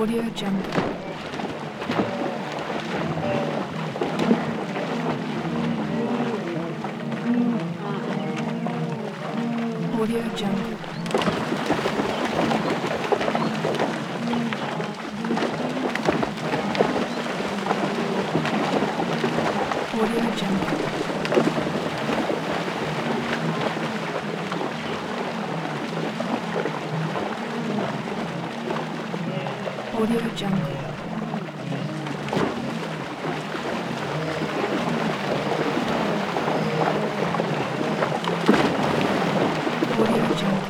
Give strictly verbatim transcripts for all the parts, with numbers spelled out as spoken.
Audio Jungle. Audio Jungle. Audio Jungle. Audio Jungle. Audio Jungle.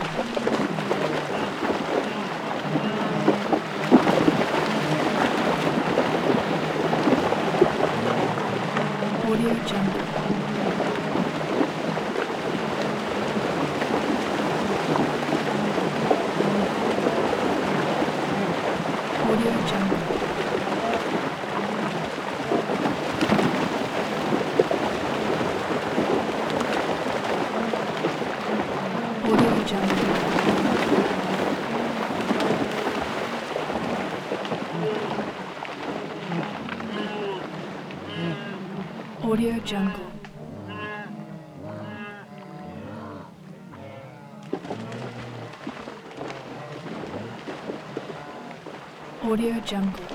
Audio Jungle. Audio Jungle. Audio Jungle. Audio Jungle. Audio Jungle.